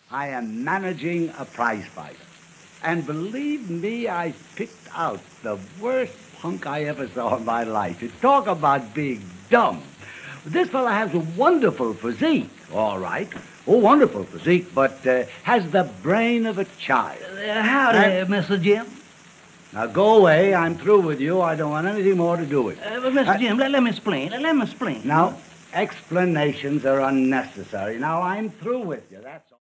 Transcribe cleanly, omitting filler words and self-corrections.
I am managing a prize fighter. And believe me, I picked out the worst punk I ever saw in my life. You talk about being dumb. This fella has a wonderful physique, all right. Oh, wonderful physique, but has the brain of a child. Howdy, Mr. Jim. Now, go away. I'm through with you. I don't want anything more to do with you. But Mr. Jim, let me explain. Let me explain. Now, explanations are unnecessary. Now, I'm through with you. That's all.